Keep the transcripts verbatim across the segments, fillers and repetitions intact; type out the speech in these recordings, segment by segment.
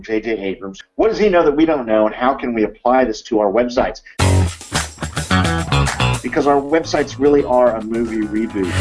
J J Abrams. What does he know that we don't know, and how can we apply this to our websites? Because our websites really are a movie reboot.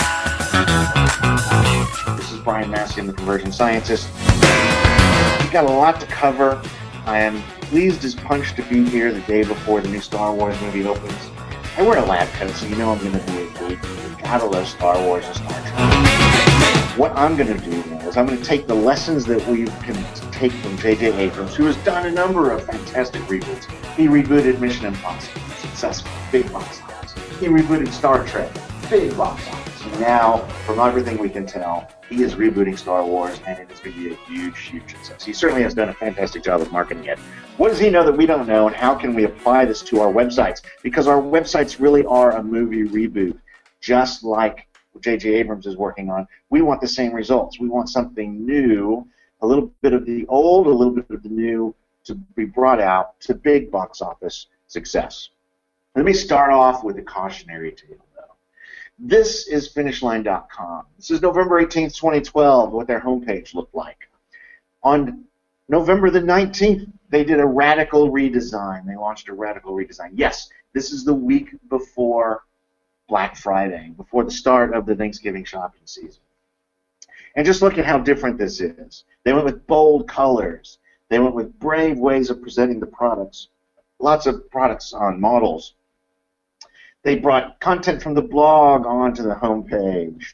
This is Brian Massey, I'm the Conversion Scientist. We've got a lot to cover. I am pleased as punch to be here the day before the new Star Wars movie opens. I wear a lab coat, so you know I'm going to be a geek. Gotta love Star Wars and Star Trek. What I'm going to do now is I'm going to take the lessons that we can take from J J Abrams, who has done a number of fantastic reboots. He rebooted Mission Impossible, successful, big box office. He rebooted Star Trek, big box office. And now, from everything we can tell, he is rebooting Star Wars, and it is going to be a huge, huge success. He certainly has done a fantastic job of marketing it. What does he know that we don't know, and how can we apply this to our websites? Because our websites really are a movie reboot, just like J J Abrams is working on. We want the same results. We want something new, a little bit of the old, a little bit of the new, to be brought out to big box office success. Let me start off with a cautionary tale, though. This is Finish Line dot com. This is November eighteenth, twenty twelve, what their homepage looked like. On November the nineteenth, they did a radical redesign. They launched a radical redesign. Yes, this is the week before Black Friday, before the start of the Thanksgiving shopping season. And just look at how different this is. They went with bold colors. They went with brave ways of presenting the products. Lots of products on models. They brought content from the blog onto the homepage.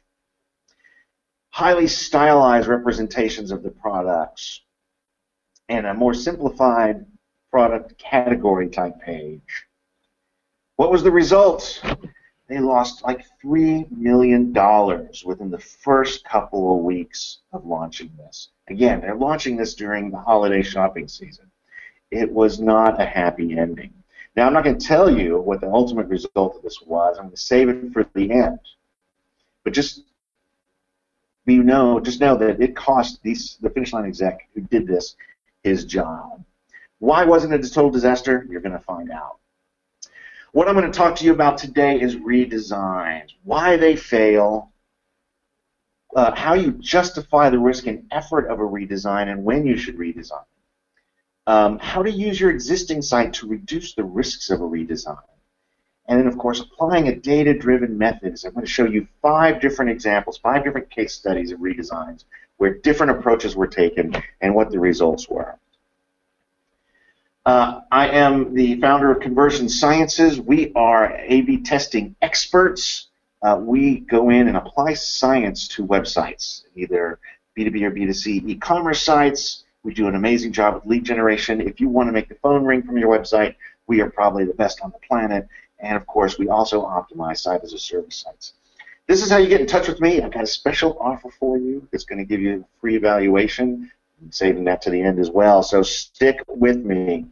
Highly stylized representations of the products. And a more simplified product category type page. What was the result? They lost like three million dollars within the first couple of weeks of launching this. Again, they're launching this during the holiday shopping season. It was not a happy ending. Now, I'm not going to tell you what the ultimate result of this was. I'm going to save it for the end. But just you know, just know that it cost these, the Finish Line exec who did this his job. Why wasn't it a total disaster? You're going to find out. What I'm going to talk to you about today is redesigns, why they fail, uh, how you justify the risk and effort of a redesign, and when you should redesign. Um, how to use your existing site to reduce the risks of a redesign. And then, of course, applying a data-driven method. So I'm going to show you five different examples, five different case studies of redesigns where different approaches were taken and what the results were. Uh, I am the founder of Conversion Sciences. We are A B testing experts. Uh, we go in and apply science to websites, either B two B or B two C e-commerce sites. We do an amazing job with lead generation. If you want to make the phone ring from your website, we are probably the best on the planet. And, of course, we also optimize site-as-a-service sites. This is how you get in touch with me. I've got a special offer for you that's going to give you a free evaluation. I'm saving that to the end as well, so stick with me.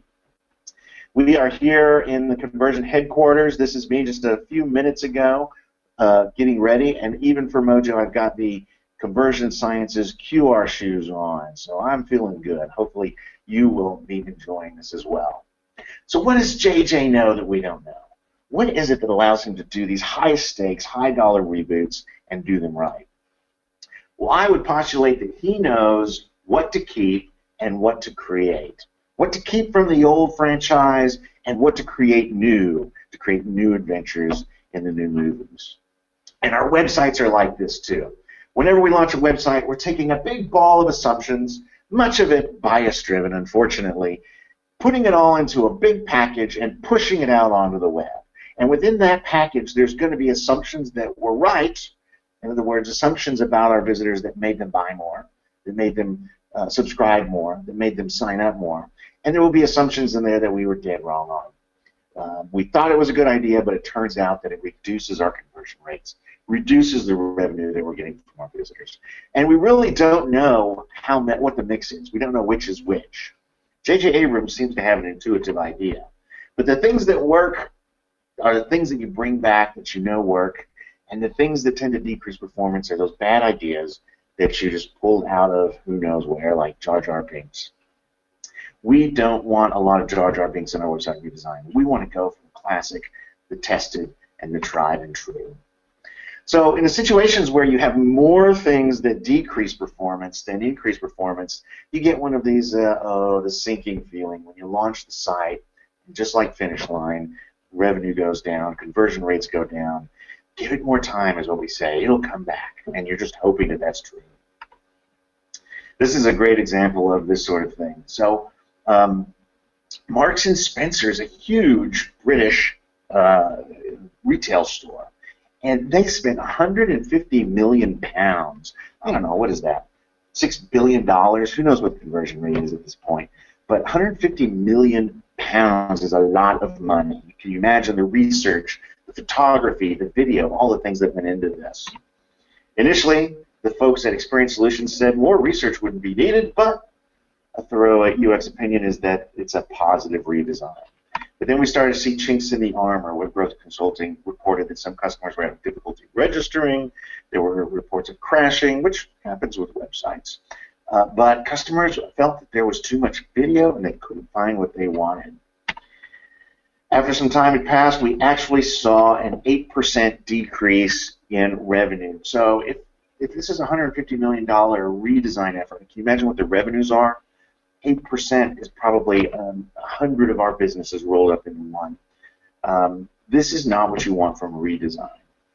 We are here in the Conversion headquarters. This is me just a few minutes ago uh, getting ready, and even for Mojo, I've got the Conversion Sciences Q R shoes on, so I'm feeling good. Hopefully you will be enjoying this as well. So what does J J know that we don't know? What is it that allows him to do these high-stakes, high-dollar reboots and do them right? Well, I would postulate that he knows what to keep and what to create. What to keep from the old franchise and what to create new, to create new adventures in the new movies. And our websites are like this too. Whenever we launch a website, we're taking a big ball of assumptions, much of it bias-driven, unfortunately, putting it all into a big package and pushing it out onto the web. And within that package, there's going to be assumptions that were right, in other words, assumptions about our visitors that made them buy more, that made them uh, subscribe more, that made them sign up more. And there will be assumptions in there that we were dead wrong on. Uh, we thought it was a good idea, but it turns out that it reduces our conversion rates, reduces the revenue that we're getting from our visitors. And we really don't know how what the mix is. We don't know which is which. J J Abrams seems to have an intuitive idea. But the things that work are the things that you bring back that you know work, and the things that tend to decrease performance are those bad ideas that you just pulled out of who knows where, like Jar Jar Binks. We don't want a lot of Jar Jar Binks in our website redesign. We want to go for the classic, the tested, and the tried and true. So in the situations where you have more things that decrease performance than increase performance, you get one of these, uh, oh, the sinking feeling when you launch the site, just like Finish Line, revenue goes down, conversion rates go down. Give it more time is what we say. It'll come back, and you're just hoping that that's true. This is a great example of this sort of thing. So um, Marks and Spencer is a huge British uh, retail store. And they spent one hundred fifty million pounds. I don't know, what is that? six billion dollars? Who knows what the conversion rate is at this point? But one hundred fifty million pounds is a lot of money. Can you imagine the research, the photography, the video, all the things that went into this? Initially, the folks at Experience Solutions said more research wouldn't be needed, but a thorough U X opinion is that it's a positive redesign. But then we started to see chinks in the armor. Web Growth Consulting reported that some customers were having difficulty registering. There were reports of crashing, which happens with websites. Uh, but customers felt that there was too much video and they couldn't find what they wanted. After some time had passed, we actually saw an eight percent decrease in revenue. So if, if this is a one hundred fifty million dollar redesign effort, can you imagine what the revenues are? eight percent is probably um, one hundred of our businesses rolled up into one. Um, this is not what you want from a redesign.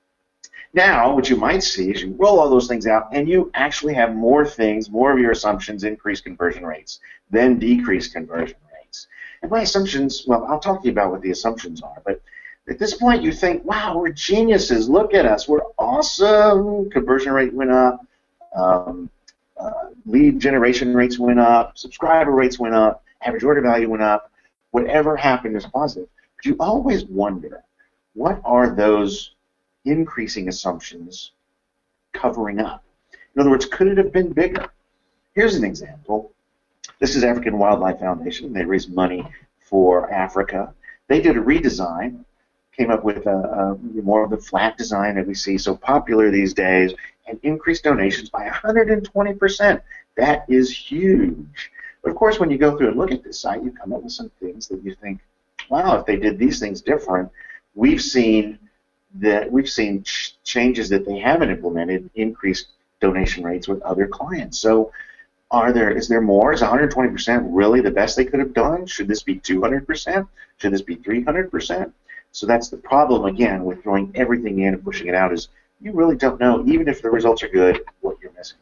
Now, what you might see is you roll all those things out, and you actually have more things, more of your assumptions increase conversion rates than decrease conversion rates. And my assumptions, well, I'll talk to you about what the assumptions are, but at this point you think, wow, we're geniuses, look at us, we're awesome, conversion rate went up, um, Uh, lead generation rates went up, subscriber rates went up, average order value went up, whatever happened is positive. But you always wonder, what are those increasing assumptions covering up? In other words, could it have been bigger? Here's an example. This is African Wildlife Foundation. They raised money for Africa. They did a redesign, came up with a, a more of the flat design that we see so popular these days, and increased donations by one hundred twenty percent. That is huge. But of course, when you go through and look at this site, you come up with some things that you think, wow, if they did these things different, we've seen that we've seen ch changes that they haven't implemented, increased donation rates with other clients. So are there, is there more? Is one hundred twenty percent really the best they could have done? Should this be two hundred percent? Should this be three hundred percent? So that's the problem, again, with throwing everything in and pushing it out, is you really don't know, even if the results are good, what you're missing.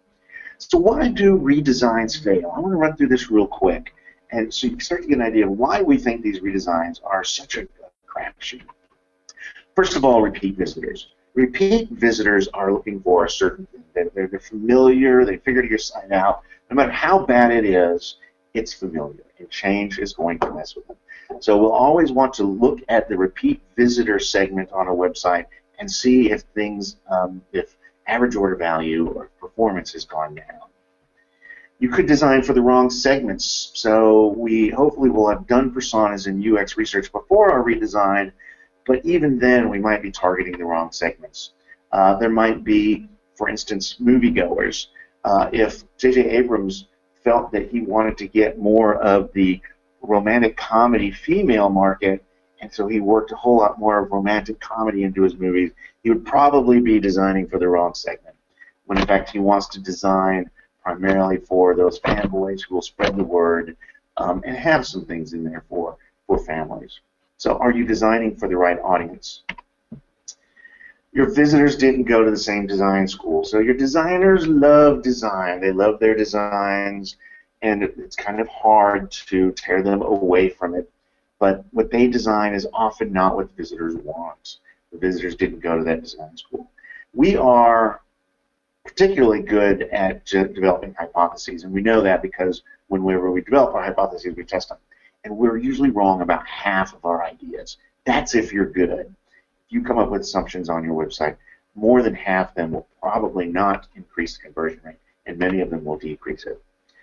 So why do redesigns fail? I want to run through this real quick, and so you can start to get an idea of why we think these redesigns are such a crapshoot. First of all, repeat visitors. Repeat visitors are looking for a certain thing. They're, they're familiar, they figured your site out. No matter how bad it is, it's familiar, and change is going to mess with them. So we'll always want to look at the repeat visitor segment on a website and see if things, um, if average order value or performance has gone down. You could design for the wrong segments. So we hopefully will have done personas and U X research before our redesign, but even then we might be targeting the wrong segments. Uh, there might be, for instance, moviegoers. Uh, if J J Abrams felt that he wanted to get more of the romantic comedy female market, and so he worked a whole lot more of romantic comedy into his movies, he would probably be designing for the wrong segment, when in fact he wants to design primarily for those fanboys who will spread the word um, and have some things in there for, for families. So are you designing for the right audience? Your visitors didn't go to the same design school, so your designers love design. They love their designs, and it's kind of hard to tear them away from it. But what they design is often not what the visitors want. The visitors didn't go to that design school. We are particularly good at developing hypotheses, and we know that because whenever we develop our hypotheses, we test them. And we're usually wrong about half of our ideas. That's if you're good. If you come up with assumptions on your website, more than half of them will probably not increase the conversion rate, and many of them will decrease it.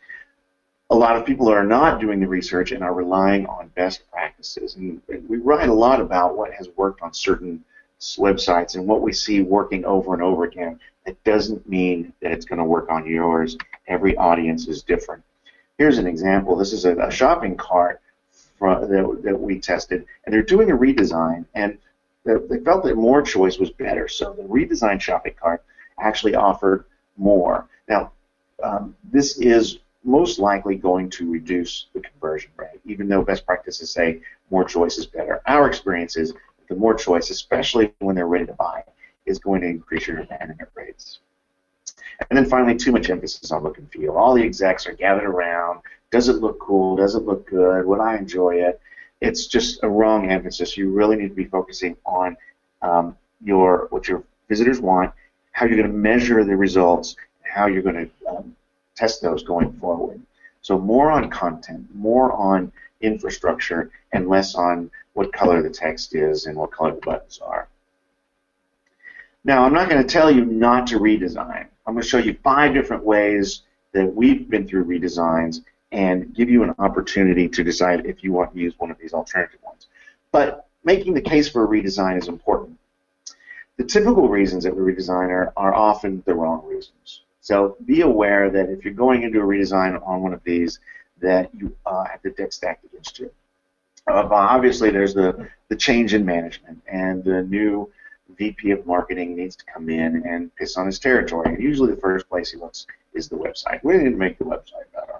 A lot of people are not doing the research and are relying on best practices. And we write a lot about what has worked on certain websites and what we see working over and over again. That doesn't mean that it's going to work on yours. Every audience is different. Here's an example. This is a, a shopping cart from, that, that we tested, and they're doing a redesign. And they felt that more choice was better, so the redesigned shopping cart actually offered more. Now, um, this is most likely going to reduce the conversion rate, even though best practices say more choice is better. Our experience is that the more choice, especially when they're ready to buy, is going to increase your abandonment rates. And then finally, too much emphasis on look and feel. All the execs are gathered around. Does it look cool? Does it look good? Would I enjoy it? It's just a wrong emphasis. You really need to be focusing on um, your what your visitors want, how you're going to measure the results, how you're going to um, test those going forward. So more on content, more on infrastructure, and less on what color the text is and what color the buttons are. Now, I'm not going to tell you not to redesign. I'm going to show you five different ways that we've been through redesigns and give you an opportunity to decide if you want to use one of these alternative ones. But making the case for a redesign is important. The typical reasons that we redesign are, are often the wrong reasons. So be aware that if you're going into a redesign on one of these, that you uh, have the deck stacked against you. Uh, obviously, there's the, the change in management, and the new V P of marketing needs to come in and piss on his territory. And usually the first place he looks is the website. We need to make the website better.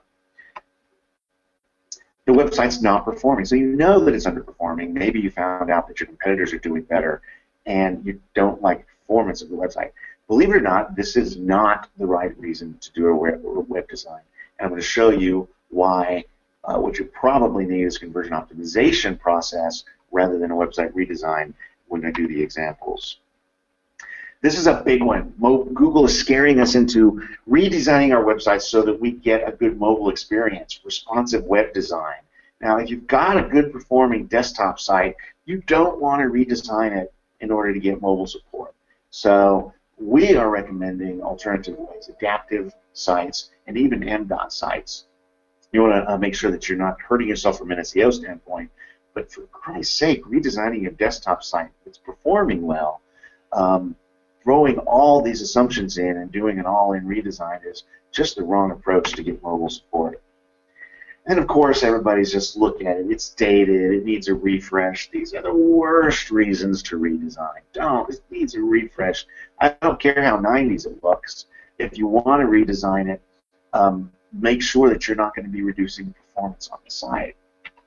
The website's not performing, so you know that it's underperforming. Maybe you found out that your competitors are doing better, and you don't like the performance of the website. Believe it or not, this is not the right reason to do a web, web design. And I'm going to show you why uh, what you probably need is a conversion optimization process rather than a website redesign when I do the examples. This is a big one. Mo Google is scaring us into redesigning our websites so that we get a good mobile experience, responsive web design. Now, if you've got a good performing desktop site, you don't want to redesign it in order to get mobile support. So we are recommending alternative ways, adaptive sites, and even M DOT sites. You want to uh, make sure that you're not hurting yourself from an S E O standpoint, but for Christ's sake, redesigning a desktop site that's performing well, um, throwing all these assumptions in and doing an all-in redesign is just the wrong approach to get mobile support. And of course, everybody's just looking at it. It's dated. It needs a refresh. These are the worst reasons to redesign. Don't. It needs a refresh. I don't care how nineties it looks. If you want to redesign it, um, make sure that you're not going to be reducing performance on the site.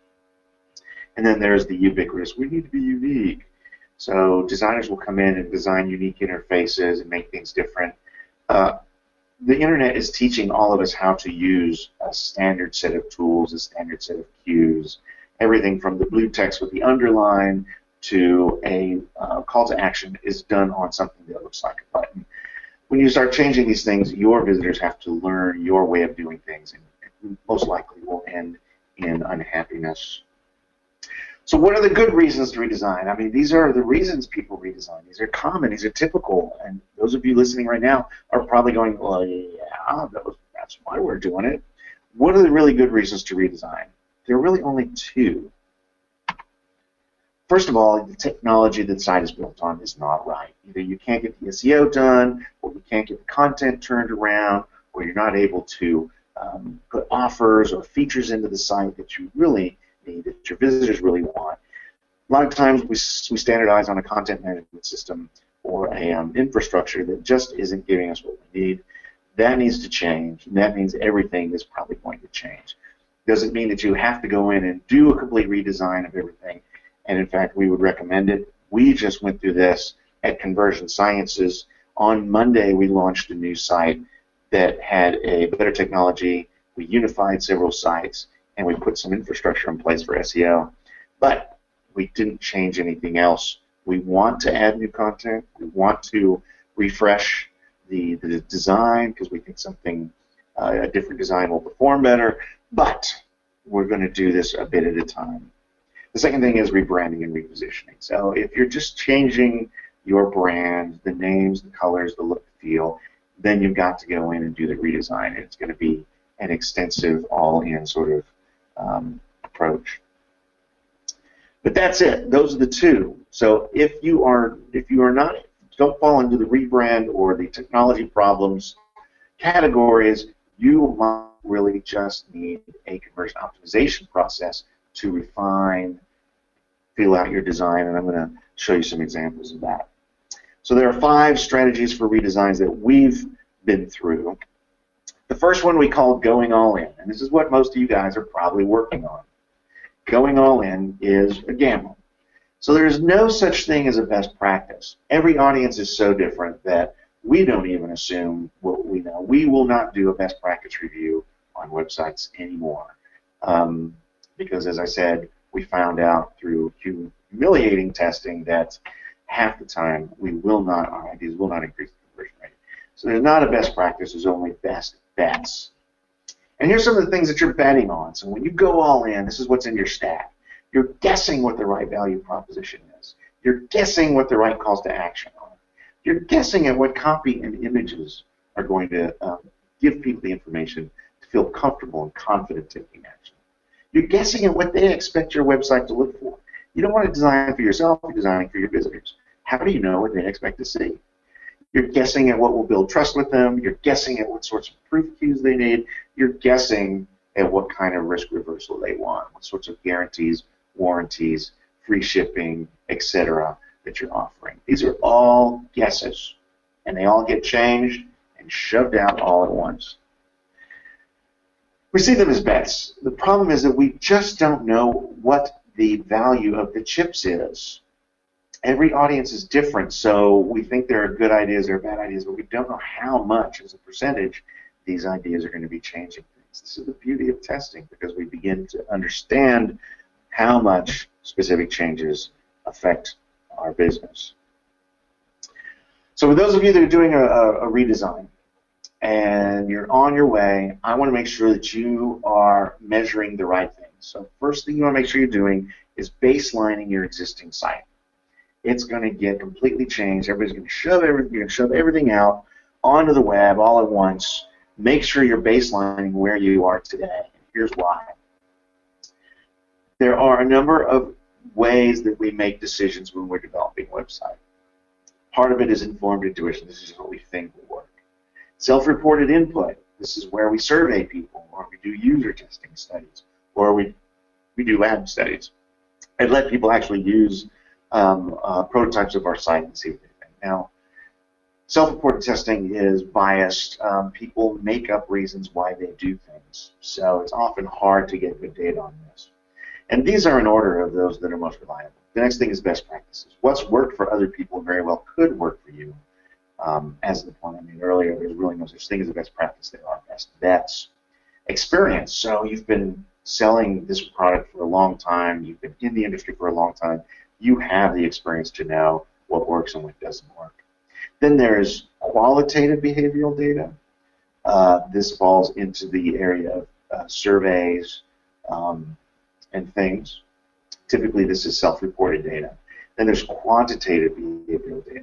And then there's the ubiquitous. We need to be unique. So designers will come in and design unique interfaces and make things different. Uh, the internet is teaching all of us how to use a standard set of tools, a standard set of cues, everything from the blue text with the underline to a uh, call to action is done on something that looks like a button. When you start changing these things, your visitors have to learn your way of doing things, and most likely will end in unhappiness. So what are the good reasons to redesign? I mean, these are the reasons people redesign. These are common. These are typical. And those of you listening right now are probably going, well, yeah, that was, that's why we're doing it. What are the really good reasons to redesign? There are really only two. First of all, the technology that the site is built on is not right. Either you can't get the S E O done, or you can't get the content turned around, or you're not able to um, put offers or features into the site that you really need, that your visitors really want. A lot of times we, we standardize on a content management system or a um, infrastructure that just isn't giving us what we need. That needs to change, and that means everything is probably going to change. Doesn't mean that you have to go in and do a complete redesign of everything. And in fact, we would recommend it. We just went through this at Conversion Sciences. On Monday, we launched a new site that had a better technology. We unified several sites, and we put some infrastructure in place for S E O. But we didn't change anything else. We want to add new content. We want to refresh the, the design because we think something, uh, a different design will perform better. But we're going to do this a bit at a time. The second thing is rebranding and repositioning. So if you're just changing your brand, the names, the colors, the look, the feel, then you've got to go in and do the redesign. And it's going to be an extensive, all-in sort of um, approach. But that's it. Those are the two. So if you are, if you are not, don't fall into the rebrand or the technology problems categories, you might really just need a conversion optimization process to refine, feel out your design, and I'm going to show you some examples of that. So there are five strategies for redesigns that we've been through. The first one we call going all in, and this is what most of you guys are probably working on. Going all in is a gamble. So there is no such thing as a best practice. Every audience is so different that we don't even assume what we know. We will not do a best practice review on websites anymore. Um, because as I said, we found out through humiliating testing that half the time we will not, our ideas will not increase the conversion rate. So there's not a best practice, there's only best bets. And here's some of the things that you're betting on. So when you go all in, this is what's in your stack. You're guessing what the right value proposition is. You're guessing what the right calls to action are. You're guessing at what copy and images are going to um, give people the information to feel comfortable and confident taking action. You're guessing at what they expect your website to look for. You don't want to design for yourself, you're designing for your visitors. How do you know what they expect to see? You're guessing at what will build trust with them. You're guessing at what sorts of proof cues they need. You're guessing at what kind of risk reversal they want, what sorts of guarantees, warranties, free shipping, et cetera that you're offering. These are all guesses, and they all get changed and shoved out all at once. We see them as bets. The problem is that we just don't know what the value of the chips is. Every audience is different, so we think there are good ideas or bad ideas, but we don't know how much as a percentage these ideas are going to be changing things. This is the beauty of testing, because we begin to understand how much specific changes affect our business. So for those of you that are doing a, a, a redesign and you're on your way, I want to make sure that you are measuring the right things. So first thing you want to make sure you're doing is baselining your existing site. It's going to get completely changed. Everybody's going to shove everything, you're going to shove everything out onto the web all at once. Make sure you're baselining where you are today. Here's why. There are a number of ways that we make decisions when we're developing a website. Part of it is informed intuition. This is what we think will work. Self-reported input. This is where we survey people, or we do user testing studies, or we, we do lab studies and let people actually use um, uh, prototypes of our site and see what they think. Now, self-reported testing is biased. Um, people make up reasons why they do things, so it's often hard to get good data on this. And these are in order of those that are most reliable. The next thing is best practices. What's worked for other people very well could work for you. Um, as the point I made earlier, there's really no such thing as a best practice. There are best bets. Experience. So you've been selling this product for a long time. You've been in the industry for a long time. You have the experience to know what works and what doesn't work. Then there's qualitative behavioral data. Uh, this falls into the area of uh, surveys um, and things. Typically, this is self-reported data. Then there's quantitative behavioral data.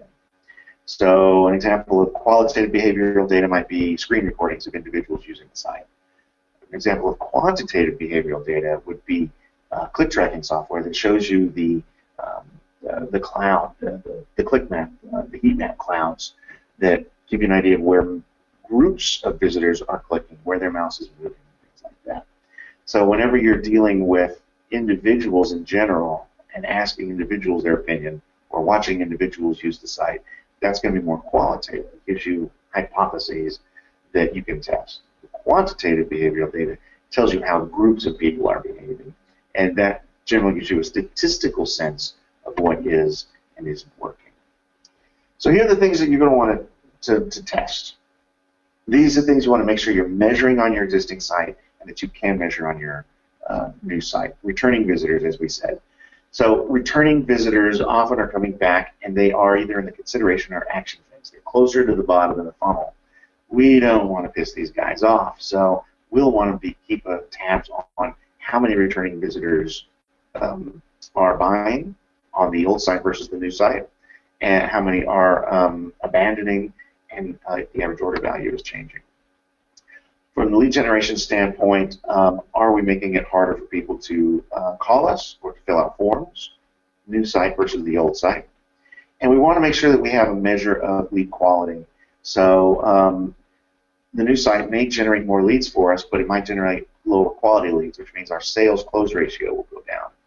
So an example of qualitative behavioral data might be screen recordings of individuals using the site. An example of quantitative behavioral data would be uh, click tracking software that shows you the um, uh, the cloud, the, the, the click map, uh, the heat map clouds that give you an idea of where groups of visitors are clicking, where their mouse is moving, things like that. So whenever you're dealing with individuals in general and asking individuals their opinion or watching individuals use the site, that's going to be more qualitative. It gives you hypotheses that you can test. The quantitative behavioral data tells you how groups of people are behaving, and that generally gives you a statistical sense of what is and isn't working. So here are the things that you're going to want to, to, to test. These are things you want to make sure you're measuring on your existing site and that you can measure on your uh, new site. Returning visitors, as we said. So returning visitors often are coming back, and they are either in the consideration or action phase. They're closer to the bottom of the funnel. We don't want to piss these guys off, so we'll want to be, keep a tabs on how many returning visitors um, are buying on the old site versus the new site, and how many are um, abandoning, and uh, the average order value is changing. From the lead generation standpoint, um, are we making it harder for people to uh, call us or to fill out forms? New site versus the old site. And we want to make sure that we have a measure of lead quality. So um, the new site may generate more leads for us, but it might generate lower quality leads, which means our sales close ratio will go down.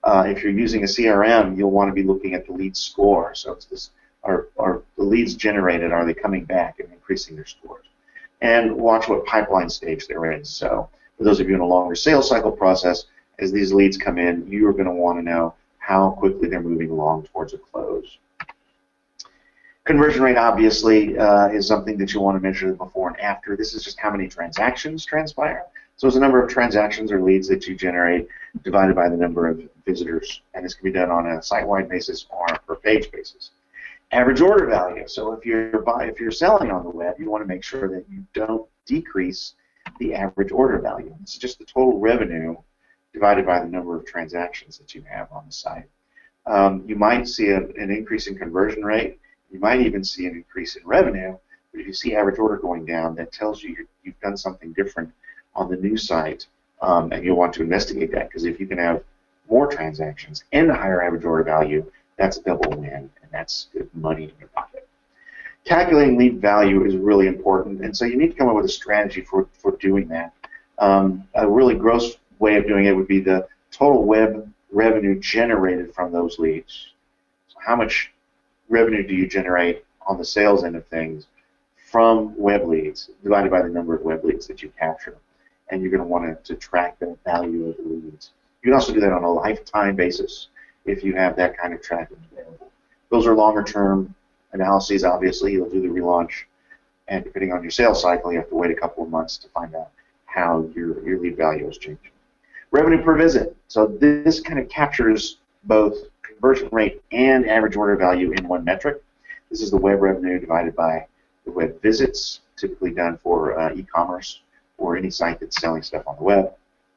Uh, if you're using a C R M, you'll want to be looking at the lead score. So it's this, are, are the leads generated, are they coming back and increasing their scores? And watch what pipeline stage they're in. So for those of you in a longer sales cycle process, as these leads come in, you are going to want to know how quickly they're moving along towards a close. Conversion rate, obviously, uh, is something that you want to measure before and after. This is just how many transactions transpire. So it's the number of transactions or leads that you generate divided by the number of visitors. And this can be done on a site-wide basis or a per-page basis. Average order value. So if you're buy, if you're selling on the web, you want to make sure that you don't decrease the average order value. It's just the total revenue divided by the number of transactions that you have on the site. Um, you might see a, an increase in conversion rate. You might even see an increase in revenue. But if you see average order going down, that tells you you've done something different on the new site, um, and you'll want to investigate that, because if you can have more transactions and a higher average order value, that's a double win, and that's good money in your pocket. Calculating lead value is really important, and so you need to come up with a strategy for, for doing that. Um, a really gross way of doing it would be the total web revenue generated from those leads. So how much revenue do you generate on the sales end of things from web leads divided by the number of web leads that you capture? And you're going to want to track the value of the leads. You can also do that on a lifetime basis if you have that kind of tracking available. Those are longer term analyses, obviously. You'll do the relaunch, and depending on your sales cycle, you have to wait a couple of months to find out how your, your lead value is changing. Revenue per visit. So this kind of captures both conversion rate and average order value in one metric. This is the web revenue divided by the web visits, typically done for uh, e-commerce or any site that's selling stuff on the web.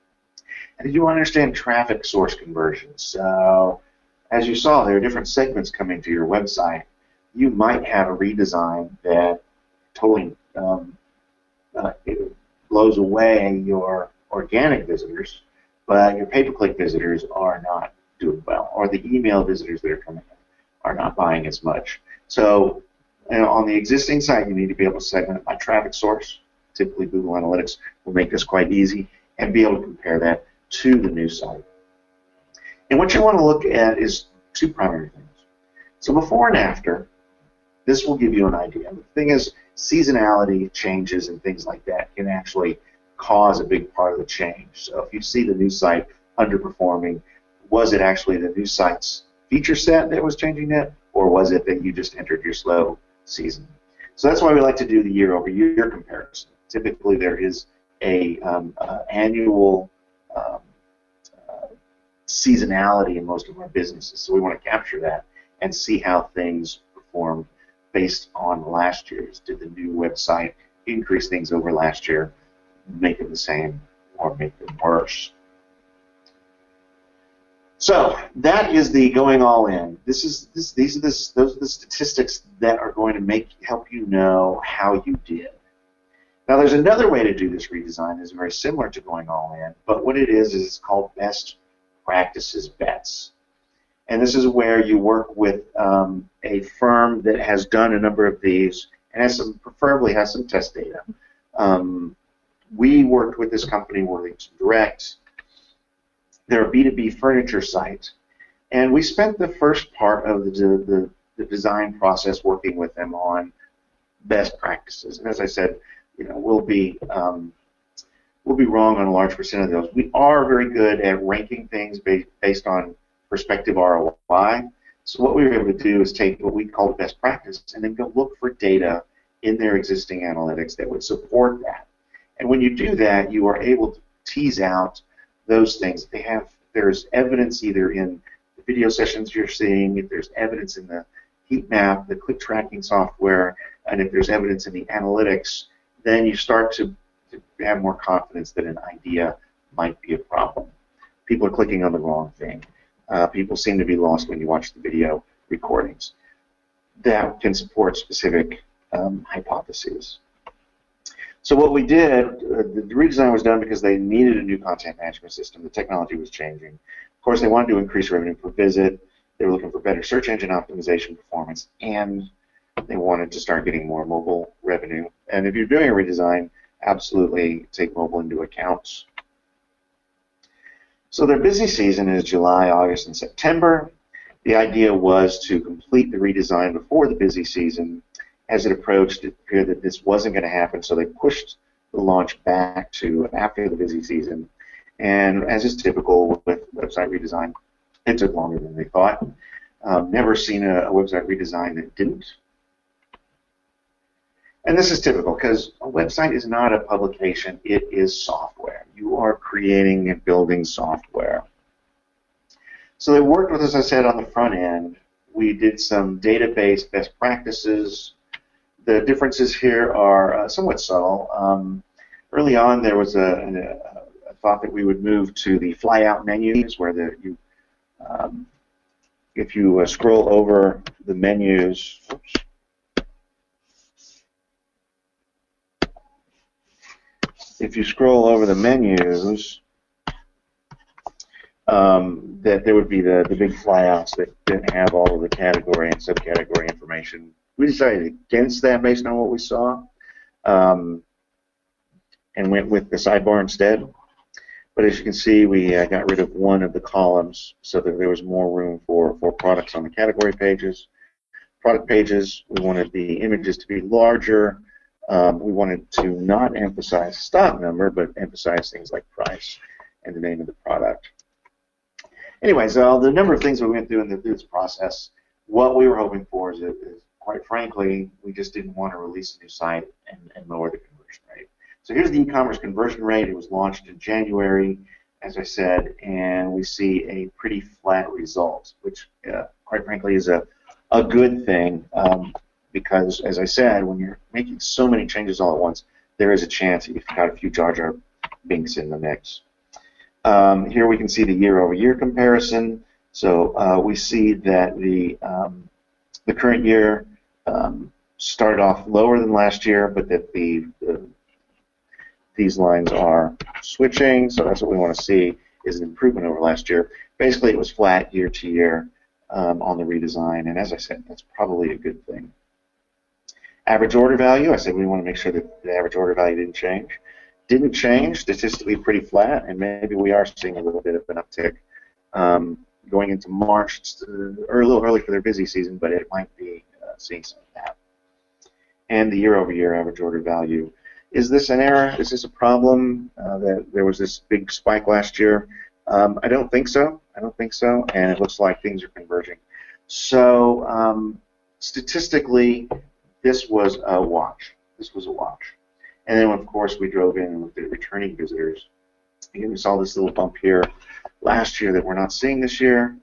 And you want to understand traffic source conversions. So as you saw, there are different segments coming to your website. You might have a redesign that totally um, uh, it blows away your organic visitors, but your pay-per-click visitors are not doing well, or the email visitors that are coming in are not buying as much. So you know, on the existing site, you need to be able to segment it by traffic source. Typically, Google Analytics will make this quite easy, and be able to compare that to the new site. And what you want to look at is two primary things. So before and after, this will give you an idea. The thing is, seasonality changes and things like that can actually cause a big part of the change. So if you see the new site underperforming, was it actually the new site's feature set that was changing that, or was it that you just entered your slow season? So that's why we like to do the year-over-year comparison. Typically, there is a um, uh, annual um, uh, seasonality in most of our businesses, so we want to capture that and see how things performed based on last year's. Did the new website increase things over last year, make them the same, or make them worse? So that is the going all in. This is this, these are the, those are the statistics that are going to make help you know how you did. Now, there's another way to do this redesign that's very similar to going all in, but what it is is it's called best practices bets. And this is where you work with um, a firm that has done a number of these and has some, preferably has some test data. Um, we worked with this company, Worthington Direct. They're a B two B furniture site, and we spent the first part of the, the, the design process working with them on best practices. And as I said, you know, we'll be um, we'll be wrong on a large percent of those. We are very good at ranking things based based on prospective R O I. So what we were able to do is take what we call the best practice and then go look for data in their existing analytics that would support that. And when you do that, you are able to tease out those things. If they have, if there's evidence either in the video sessions you're seeing, if there's evidence in the heat map, the click tracking software, and if there's evidence in the analytics, then you start to, to have more confidence that an idea might be a problem. People are clicking on the wrong thing. Uh, people seem to be lost when you watch the video recordings. That can support specific um, hypotheses. So what we did, uh, the redesign was done because they needed a new content management system. The technology was changing. Of course, they wanted to increase revenue per visit. They were looking for better search engine optimization performance, and they wanted to start getting more mobile revenue. And if you're doing a redesign, absolutely take mobile into account. So their busy season is July, August, and September. The idea was to complete the redesign before the busy season. As it approached, it appeared that this wasn't going to happen, so they pushed the launch back to after the busy season. And as is typical with website redesign, it took longer than they thought. Um, never seen a, a website redesign that didn't. And this is typical because a website is not a publication, it is software. You are creating and building software. So they worked with, as I said, on the front end. We did some database best practices. The differences here are uh, somewhat subtle. Um, early on, there was a, a, a thought that we would move to the flyout menus, where the, you, um, if you uh, scroll over the menus, oops, if you scroll over the menus, um, that there would be the, the big flyouts that didn't have all of the category and subcategory information. We decided against that based on what we saw, um, and went with the sidebar instead. But as you can see, we uh, got rid of one of the columns so that there was more room for, for products on the category pages. Product pages, we wanted the images to be larger. Um, we wanted to not emphasize stock number, but emphasize things like price and the name of the product. Anyways, uh, the number of things we went through in the, through this process, what we were hoping for is, is, quite frankly, we just didn't want to release a new site and, and lower the conversion rate. So here's the e-commerce conversion rate. It was launched in January, as I said, and we see a pretty flat result, which, uh, quite frankly, is a, a good thing um, because, as I said, when you're making so many changes all at once, there is a chance that you've got a few Jar Jar Binks in the mix. Um, here we can see the year-over-year comparison. So uh, we see that the um, the current year um, started off lower than last year, but that the, the these lines are switching. So that's what we want to see is an improvement over last year. Basically, it was flat year to year um, on the redesign, and as I said, that's probably a good thing. Average order value. I said we want to make sure that the average order value didn't change. Didn't change, statistically pretty flat, and maybe we are seeing a little bit of an uptick um, going into March. It's a little early for their busy season, but it might be uh, seeing some of that. And the year-over-year average order value. Is this an error? Is this a problem? Uh, that there was this big spike last year? Um, I don't think so. I don't think so, and it looks like things are converging. So um, statistically, this was a watch. This was a watch. And then, of course, we drove in and looked at returning visitors. Again, we saw this little bump here last year that we're not seeing this year.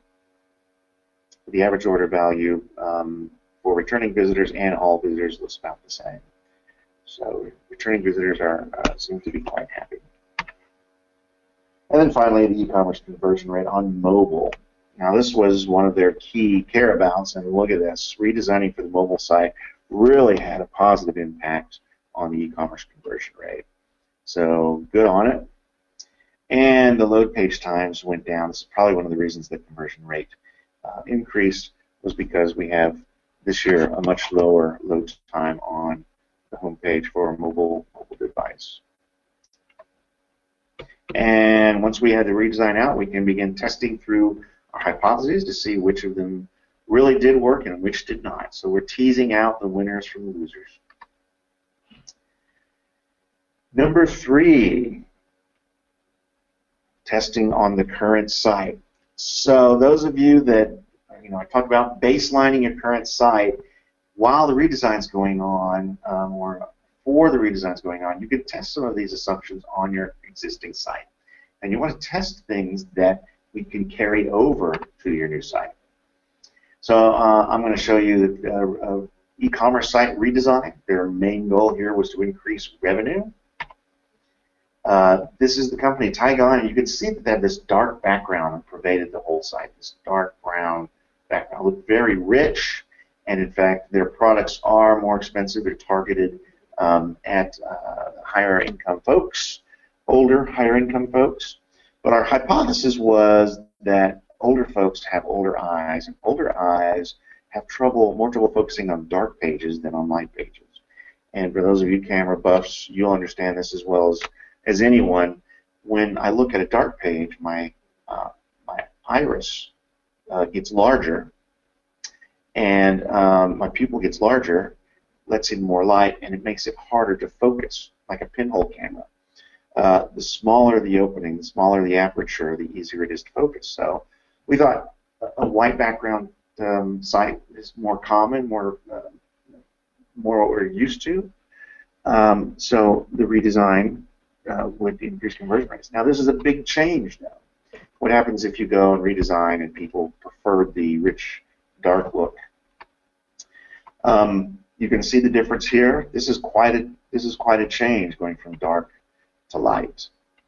The average order value um, for returning visitors and all visitors looks about the same. So returning visitors are uh, seem to be quite happy. And then finally, the e-commerce conversion rate on mobile. Now, this was one of their key careabouts, and look at this. Redesigning for the mobile site really had a positive impact on the e-commerce conversion rate. So good on it. And the load page times went down. This is probably one of the reasons the conversion rate uh, increased, was because we have this year a much lower load time on the home page for a mobile, mobile device. And once we had the redesign out, we can begin testing through our hypotheses to see which of them really did work and which did not. So we're teasing out the winners from the losers. Number three, testing on the current site. So those of you that, you know, I talked about baselining your current site while the redesign is going on, um, or before the redesign is going on, you can test some of these assumptions on your existing site. And you want to test things that we can carry over to your new site. So uh, I'm going to show you the uh, uh, e-commerce site redesign. Their main goal here was to increase revenue. Uh, this is the company, Tygon, and you can see that they have this dark background that pervaded the whole site, this dark brown background. It looked very rich, and in fact, their products are more expensive. They're targeted um, at uh, higher income folks, older, higher income folks. But our hypothesis was that older folks have older eyes, and older eyes have trouble, more trouble focusing on dark pages than on light pages. And for those of you camera buffs, you'll understand this as well as as anyone. When I look at a dark page, my uh, my iris uh, gets larger, and um, my pupil gets larger, lets in more light, and it makes it harder to focus, like a pinhole camera. Uh, the smaller the opening, the smaller the aperture, the easier it is to focus. So we thought a white background um, site is more common, more uh, more what we're used to. Um, so the redesign uh, would increase conversion rates. Now this is a big change now. What happens if you go and redesign and people prefer the rich, dark look? Um, you can see the difference here. This is quite a this is quite a change going from dark to light.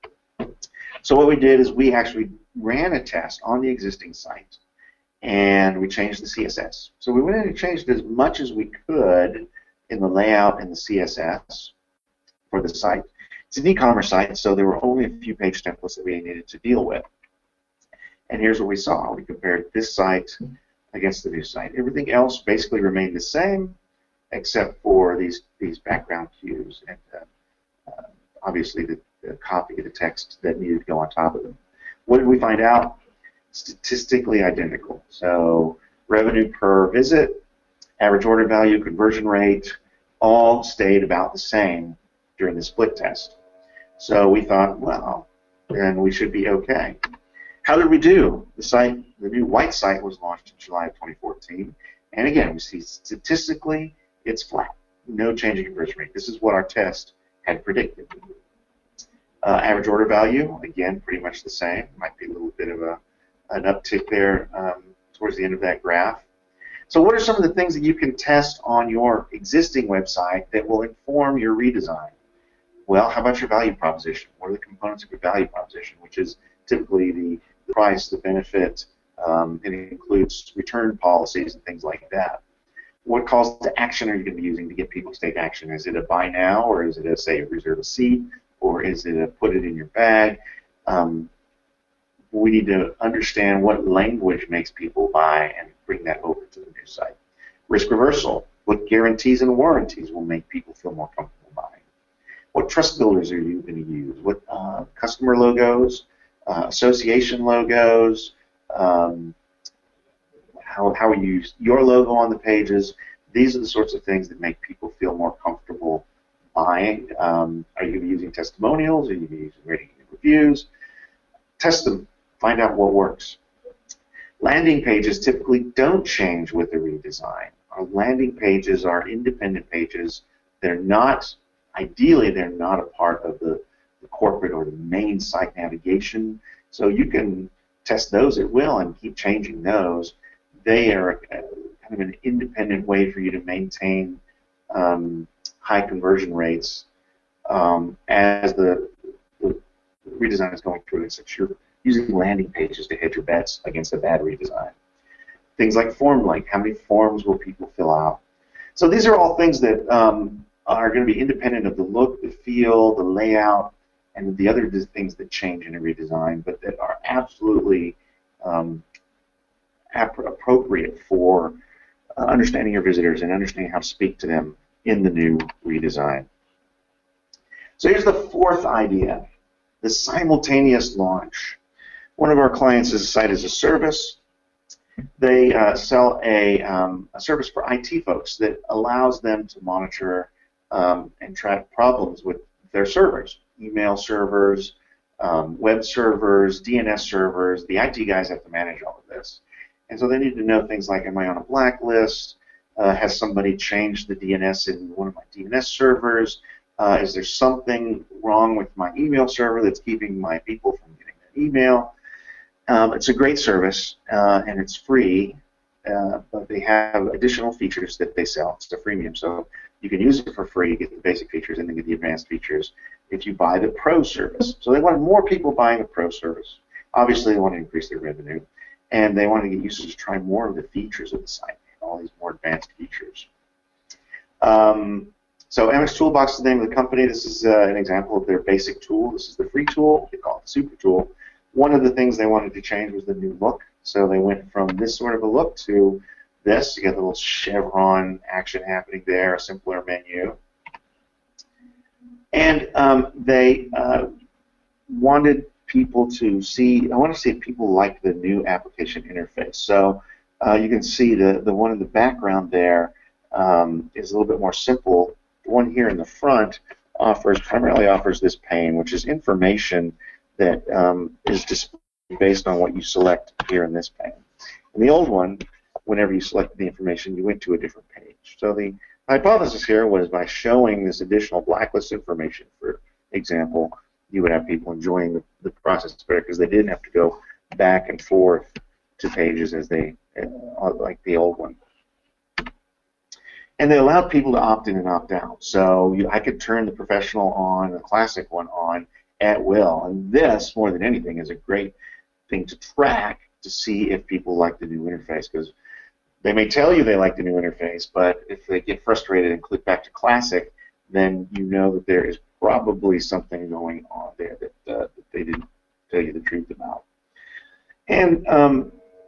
So what we did is we actually ran a test on the existing site, and we changed the C S S. So we went in and changed as much as we could in the layout and the C S S for the site. It's an e-commerce site, so there were only a few page templates that we needed to deal with. And here's what we saw. We compared this site against the new site. Everything else basically remained the same, except for these these background cues and uh, uh, obviously the, the copy of the text that needed to go on top of them. What did we find out? Statistically identical. So revenue per visit, average order value, conversion rate, all stayed about the same during the split test. So we thought, well, then we should be okay. How did we do? The site, the new white site was launched in July of twenty fourteen, and again, we see statistically it's flat, no change in conversion rate. This is what our test had predicted. Uh, average order value, again, pretty much the same. Might be a little bit of a an uptick there um, towards the end of that graph. So what are some of the things that you can test on your existing website that will inform your redesign? Well, how about your value proposition? What are the components of your value proposition, which is typically the price, the benefit, um, it includes return policies and things like that. What calls to action are you going to be using to get people to take action? Is it a buy now, or is it a, say, reserve a seat, or is it a put it in your bag? Um, we need to understand what language makes people buy and bring that over to the new site. Risk reversal. What guarantees and warranties will make people feel more comfortable buying? What trust builders are you going to use? What uh, customer logos, uh, association logos, um, how, how you use your logo on the pages? These are the sorts of things that make people feel more comfortable buying. Um, are you going to be using testimonials? Are you going to be using rating and reviews? Test them. Find out what works. Landing pages typically don't change with the redesign. Our landing pages are independent pages. They're not, ideally, they're not a part of the, the corporate or the main site navigation. So you can test those at will and keep changing those. They are a, kind of an independent way for you to maintain um, high conversion rates um, as the, the redesign is going through. It's like you're using landing pages to hedge your bets against a bad redesign. Things like form length. How many forms will people fill out? So these are all things that um, are going to be independent of the look, the feel, the layout, and the other things that change in a redesign, but that are absolutely um, ap appropriate for uh, understanding your visitors and understanding how to speak to them in the new redesign. So here's the fourth idea, the simultaneous launch. One of our clients is a site as a service. They uh, sell a, um, a service for I T folks that allows them to monitor um, and track problems with their servers, email servers, um, web servers, D N S servers. The I T guys have to manage all of this. And so they need to know things like, am I on a blacklist? Uh, has somebody changed the D N S in one of my D N S servers? Uh, is there something wrong with my email server that's keeping my people from getting their email? Um, it's a great service, uh, and it's free, uh, but they have additional features that they sell. It's a freemium, so you can use it for free, get the basic features, and then get the advanced features if you buy the Pro service. So they wanted more people buying the Pro service. Obviously, they want to increase their revenue, and they want to get users to try more of the features of the site, all these more advanced features. Um, so M X Toolbox is the name of the company. This is uh, an example of their basic tool. This is the free tool. They call it the Super Tool. One of the things they wanted to change was the new look. So they went from this sort of a look to this. You got the little chevron action happening there, a simpler menu. And um, they uh, wanted people to see, I want to see if people like the new application interface. So uh, you can see the, the one in the background there um, is a little bit more simple. The one here in the front offers, primarily offers this pane, which is information that um, is displayed based on what you select here in this pane. In the old one, whenever you selected the information, you went to a different page. So the hypothesis here was by showing this additional blacklist information, for example, you would have people enjoying the, the process better because they didn't have to go back and forth to pages as they, uh, like the old one. And they allowed people to opt in and opt out. So you, I could turn the professional on, the classic one on at will. And this, more than anything, is a great thing to track to see if people like the new interface, because they may tell you they like the new interface, but if they get frustrated and click back to classic, then you know that there is probably something going on there that, uh, that they didn't tell you the truth about. And um,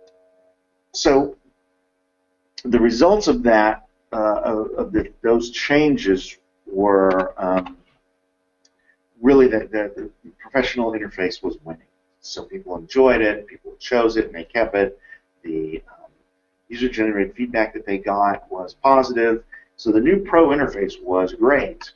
so the results of that, uh, of, of the, those changes were um, really that the, the professional interface was winning. So people enjoyed it, people chose it, and they kept it. The um, user-generated feedback that they got was positive. So the new Pro interface was great.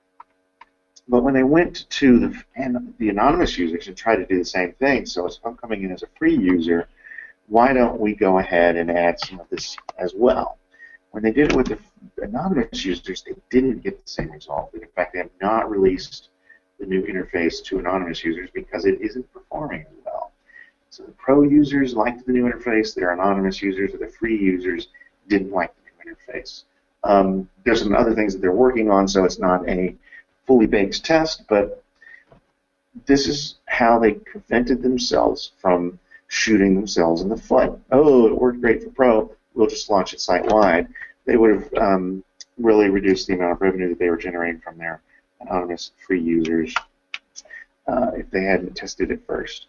But when they went to the, and the anonymous users and tried to do the same thing, so if I'm coming in as a free user, why don't we go ahead and add some of this as well? When they did it with the anonymous users, they didn't get the same result. In fact, they have not released the new interface to anonymous users because it isn't performing as well. So the Pro users liked the new interface, their anonymous users or the free users didn't like the new interface. Um, there's some other things that they're working on, so it's not a fully baked test, but this is how they prevented themselves from shooting themselves in the foot. Oh, it worked great for Pro, we'll just launch it site-wide. They would have um, really reduced the amount of revenue that they were generating from their anonymous free users uh, if they hadn't tested it first.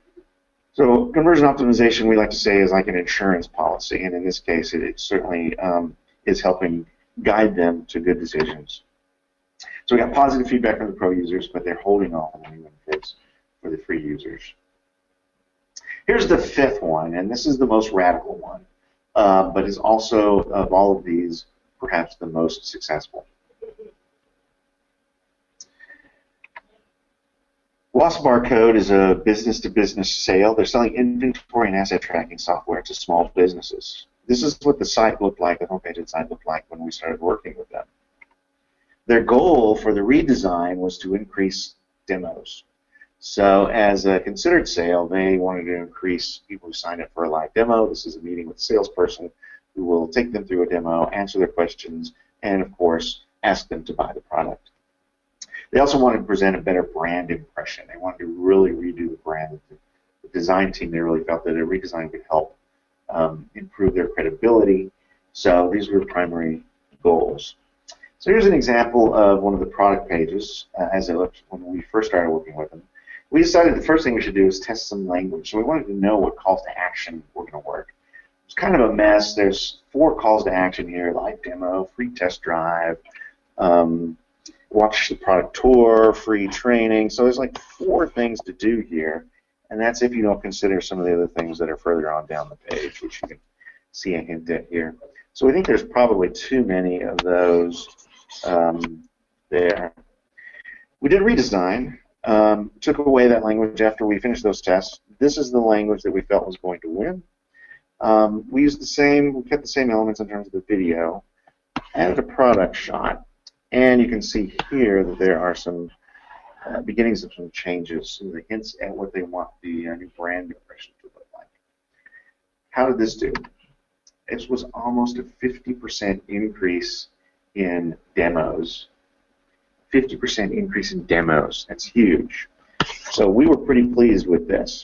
So conversion optimization, we like to say, is like an insurance policy, and in this case, it, it certainly um, is helping guide them to good decisions. So we got positive feedback from the Pro users, but they're holding off on the new interface for the free users. Here's the fifth one, and this is the most radical one, uh, but is also, of all of these, perhaps the most successful. Lost Barcode is a business-to-business sale. They're selling inventory and asset tracking software to small businesses. This is what the site looked like, the homepage of the site looked like when we started working with them. Their goal for the redesign was to increase demos. So as a considered sale, they wanted to increase people who signed up for a live demo. This is a meeting with a salesperson who will take them through a demo, answer their questions, and of course, ask them to buy the product. They also wanted to present a better brand impression. They wanted to really redo the brand. The design team, they really felt that a redesign could help um, improve their credibility. So these were the primary goals. So here's an example of one of the product pages uh, as it looked when we first started working with them. We decided the first thing we should do is test some language. So we wanted to know what calls to action were going to work. It's kind of a mess. There's four calls to action here: live demo, free test drive, um, watch the product tour, free training. So there's like four things to do here, and that's if you don't consider some of the other things that are further on down the page, which you can see a hint at here. So we think there's probably too many of those um, there. We did redesign, um, took away that language after we finished those tests. This is the language that we felt was going to win. Um, we used the same, we kept the same elements in terms of the video, added a product shot, and you can see here that there are some uh, beginnings of some changes, some of the hints at what they want the uh, new brand impression to look like. How did this do? It was almost a fifty percent increase in demos. fifty percent increase in demos. That's huge. So we were pretty pleased with this.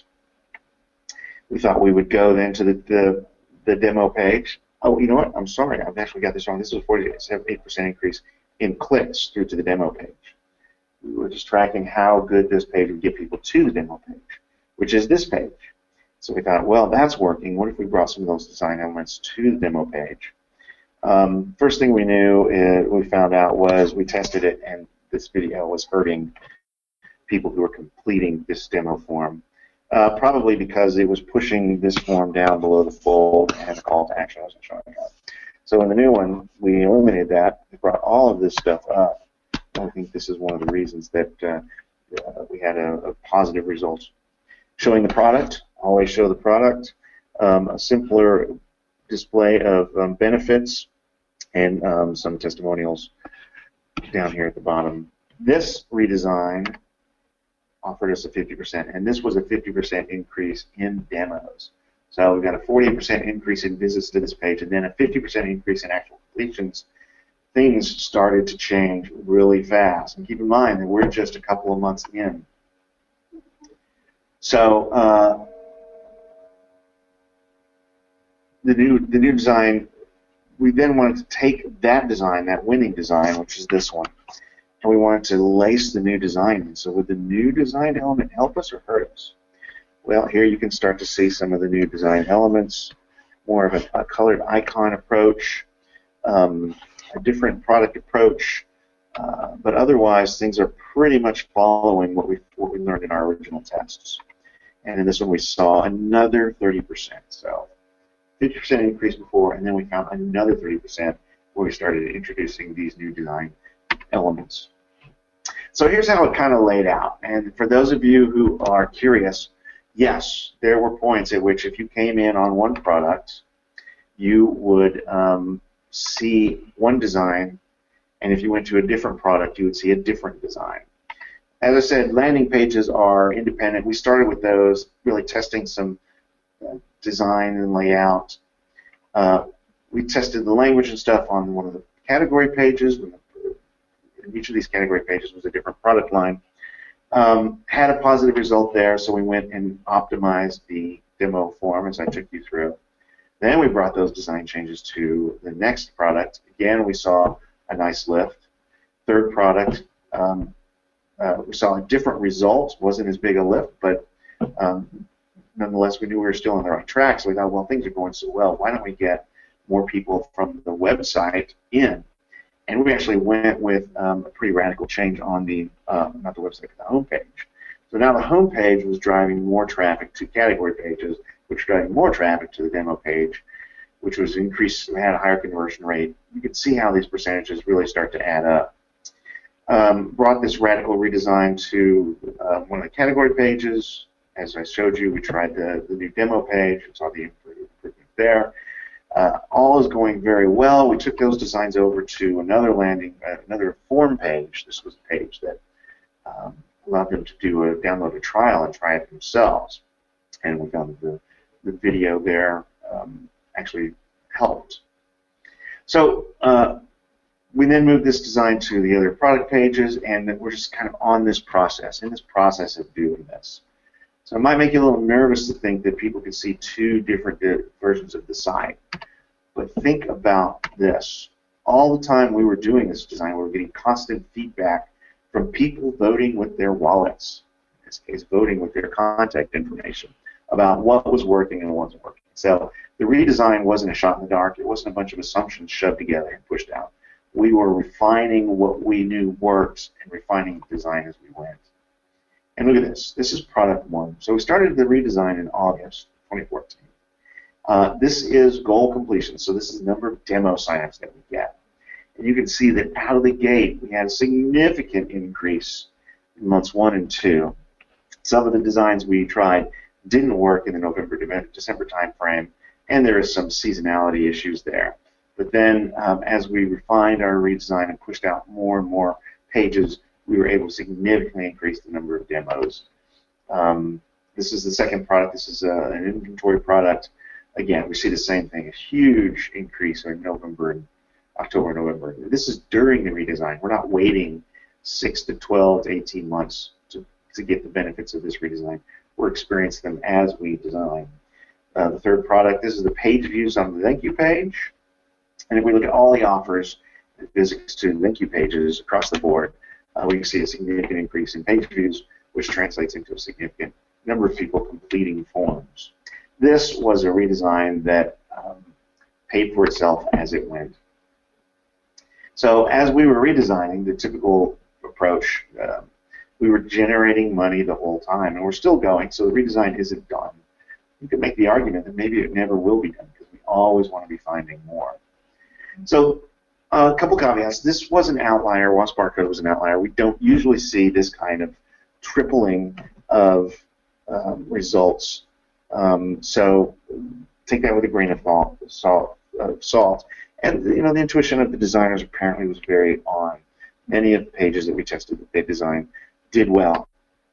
We thought we would go then to the, the, the demo page. Oh, you know what? I'm sorry. I've actually got this wrong. This is a forty-eight percent increase in clicks through to the demo page. We were just tracking how good this page would get people to the demo page, which is this page. So we thought, well, that's working. What if we brought some of those design elements to the demo page? Um, first thing we knew, uh, we found out was we tested it, and this video was hurting people who were completing this demo form, uh, probably because it was pushing this form down below the fold and the call to action wasn't showing up. So in the new one, we eliminated that. We brought all of this stuff up. I think this is one of the reasons that uh, uh, we had a, a positive result. Showing the product, always show the product. Um, a simpler display of um, benefits and um, some testimonials down here at the bottom. This redesign offered us a fifty percent, and this was a fifty percent increase in demos. So we got a forty percent increase in visits to this page, and then a fifty percent increase in actual completions. Things started to change really fast. And keep in mind that we're just a couple of months in. So uh, the new the new design, we then wanted to take that design, that winning design, which is this one, and we wanted to lace the new design in. So would the new design element help us or hurt us? Well, here you can start to see some of the new design elements, more of a, a colored icon approach, um, a different product approach, uh, but otherwise things are pretty much following what we what we learned in our original tests. And in this one we saw another thirty percent. So fifty percent increase before, and then we found another thirty percent where we started introducing these new design elements. So here's how it kind of laid out. And for those of you who are curious, yes, there were points at which if you came in on one product, you would um, see one design, and if you went to a different product, you would see a different design. As I said, landing pages are independent. We started with those, really testing some uh, design and layout. Uh, we tested the language and stuff on one of the category pages. Each of these category pages was a different product line. Um, had a positive result there, so we went and optimized the demo form as I took you through. Then we brought those design changes to the next product. Again, we saw a nice lift. Third product, um, uh, we saw a different result. Wasn't as big a lift, but um, nonetheless, we knew we were still on the right track. So we thought, well, things are going so well. Why don't we get more people from the website in? And we actually went with um, a pretty radical change on the, uh, not the website, but the home page. So now the home page was driving more traffic to category pages, which was driving more traffic to the demo page, which was increased, had a higher conversion rate. You can see how these percentages really start to add up. Um, brought this radical redesign to uh, one of the category pages. As I showed you, we tried the, the new demo page and saw the improvement there. Uh, all is going very well. We took those designs over to another landing, uh, another form page. This was a page that um, allowed them to do a download a trial and try it themselves. And we found that the, the video there um, actually helped. So uh, we then moved this design to the other product pages, and we're just kind of on this process, in this process of doing this. So it might make you a little nervous to think that people can see two different versions of the site. But think about this. All the time we were doing this design, we were getting constant feedback from people voting with their wallets, in this case voting with their contact information, about what was working and what wasn't working. So the redesign wasn't a shot in the dark. It wasn't a bunch of assumptions shoved together and pushed out. We were refining what we knew worked and refining the design as we went. And look at this. This is product one. So we started the redesign in August twenty fourteen. Uh, this is goal completion. So this is the number of demo signups that we get. And you can see that out of the gate, we had a significant increase in months one and two. Some of the designs we tried didn't work in the November, December time frame, and there are some seasonality issues there. But then um, as we refined our redesign and pushed out more and more pages, we were able to significantly increase the number of demos. Um, this is the second product. This is uh, an inventory product. Again, we see the same thing, a huge increase in November and October, November. This is during the redesign. We're not waiting six to twelve to eighteen months to, to get the benefits of this redesign. We're experiencing them as we design. Uh, the third product, this is the page views on the thank you page. And if we look at all the offers and visits to thank you pages across the board, uh, we can see a significant increase in page views, which translates into a significant number of people completing forms. This was a redesign that um, paid for itself as it went. So as we were redesigning, the typical approach, uh, We were generating money the whole time, and we're still going, so the redesign isn't done. You could make the argument that maybe it never will be done because we always want to be finding more. So uh, a couple caveats. This was an outlier. Wasp Barcode was an outlier. We don't usually see this kind of tripling of um, results. Um, so take that with a grain of salt. Salt, uh, salt. And you know, the intuition of the designers apparently was very on. Many of the pages that we tested that they designed did well.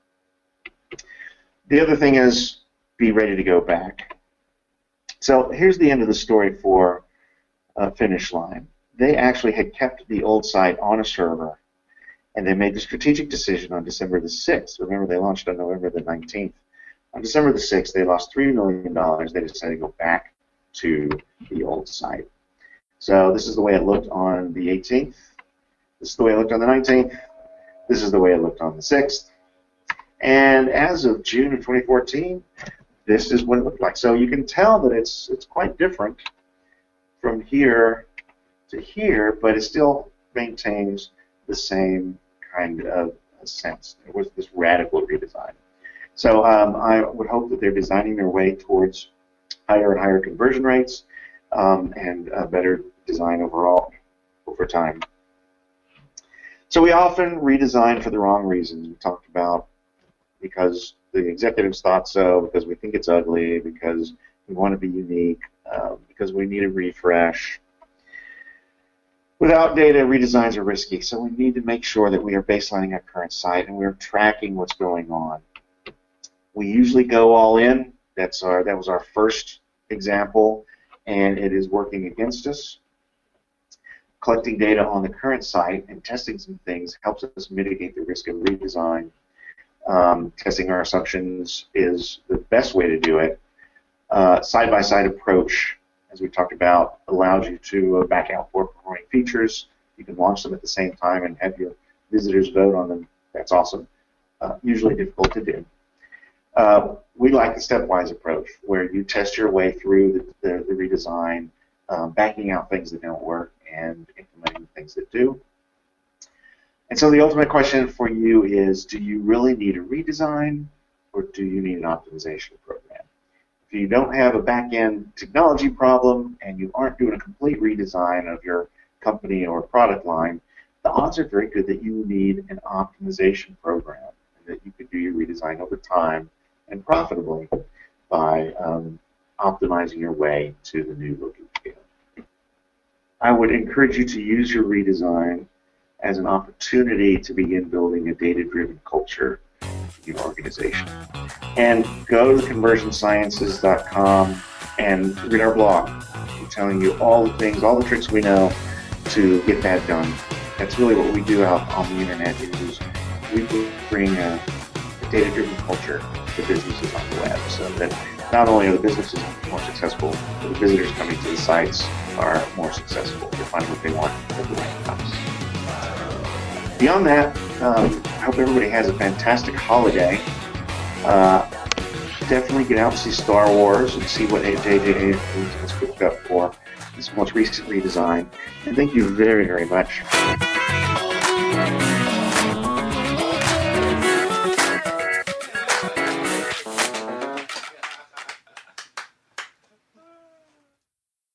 The other thing is, be ready to go back. So here's the end of the story for uh, Finish Line. They actually had kept the old site on a server, and they made the strategic decision on December the sixth. Remember, they launched on November the nineteenth. On December the sixth, they lost three million dollars. They decided to go back to the old site. So this is the way it looked on the eighteenth. This is the way it looked on the nineteenth. This is the way it looked on the sixth. And as of June of twenty fourteen, this is what it looked like. So you can tell that it's it's quite different from here to here, but it still maintains the same kind of sense. It was this radical redesign. So um, I would hope that they're designing their way towards higher and higher conversion rates um, and a better design overall over time. So we often redesign for the wrong reasons. We talked about because the executives thought so, because we think it's ugly, because we want to be unique, uh, because we need a refresh. Without data, redesigns are risky, so we need to make sure that we are baselining our current site and we're tracking what's going on. We usually go all in. That's our, that was our first example, and it is working against us. Collecting data on the current site and testing some things helps us mitigate the risk of redesign. Um, testing our assumptions is the best way to do it. Uh, side-by-side approach, as we talked about, allows you to uh, back out poor performing features. You can launch them at the same time and have your visitors vote on them. That's awesome. Uh, usually difficult to do. Uh, we like the stepwise approach, where you test your way through the, the, the redesign, um, backing out things that don't work and implementing things that do. And so the ultimate question for you is, do you really need a redesign, or do you need an optimization program? If you don't have a back-end technology problem and you aren't doing a complete redesign of your company or product line, the odds are very good that you need an optimization program, and that you could do your redesign over time and profitably by um, optimizing your way to the new look and feel. I would encourage you to use your redesign as an opportunity to begin building a data-driven culture in your organization. And go to conversion sciences dot com and read our blog. We're telling you all the things, all the tricks we know to get that done. That's really what we do out on the internet, is we bring a, a data-driven culture to businesses on the web, so that not only are the businesses more successful, but the visitors coming to the sites are more successful. They find what they want at the right times. Beyond that, um, I hope everybody has a fantastic holiday. Uh, definitely get out and see Star Wars and see what J J Abrams has cooked up for this most recent redesign. And thank you very, very much.